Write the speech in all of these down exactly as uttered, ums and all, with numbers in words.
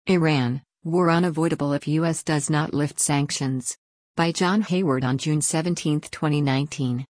Iran, war unavoidable if U S does not lift sanctions. By John Hayward on June seventeenth, twenty nineteen.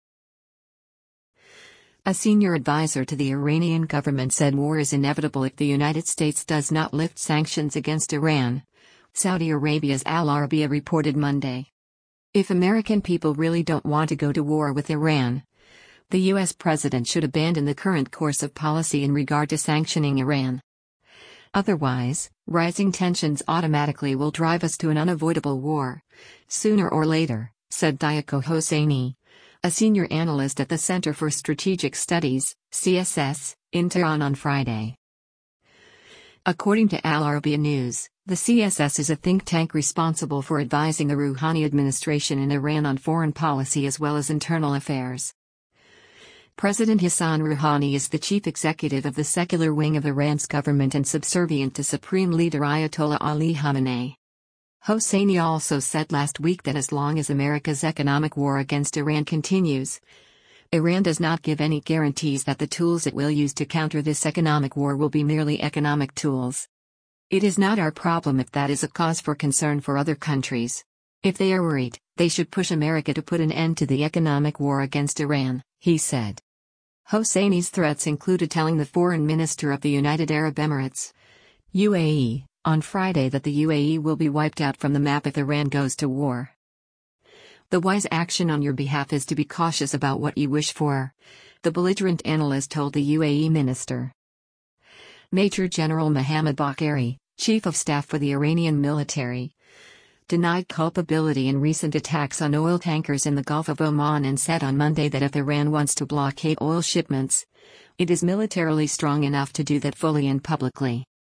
A senior advisor to the Iranian government said war is inevitable if the United States does not lift sanctions against Iran, Saudi Arabia's Al Arabiya reported Monday. If American people really don't want to go to war with Iran, the U S president should abandon the current course of policy in regard to sanctioning Iran. Otherwise, rising tensions automatically will drive us to an unavoidable war, sooner or later, said Diaco Hosseini, a senior analyst at the Center for Strategic Studies, C S S, in Tehran on Friday. According to Al Arabiya News, the C S S is a think tank responsible for advising the Rouhani administration in Iran on foreign policy as well as internal affairs. President Hassan Rouhani is the chief executive of the secular wing of Iran's government and subservient to Supreme Leader Ayatollah Ali Khamenei. Hosseini also said last week that as long as America's economic war against Iran continues, Iran does not give any guarantees that the tools it will use to counter this economic war will be merely economic tools. It is not our problem if that is a cause for concern for other countries. If they are worried, they should push America to put an end to the economic war against Iran, he said. Hosseini's threats included telling the foreign minister of the United Arab Emirates, U A E, on Friday that the U A E will be wiped out from the map if Iran goes to war. The wise action on your behalf is to be cautious about what you wish for, the belligerent analyst told the U A E minister. Major General Mohammad Bagheri, chief of staff for the Iranian military, denied culpability in recent attacks on oil tankers in the Gulf of Oman and said on Monday that if Iran wants to blockade oil shipments, it is militarily strong enough to do that fully and publicly.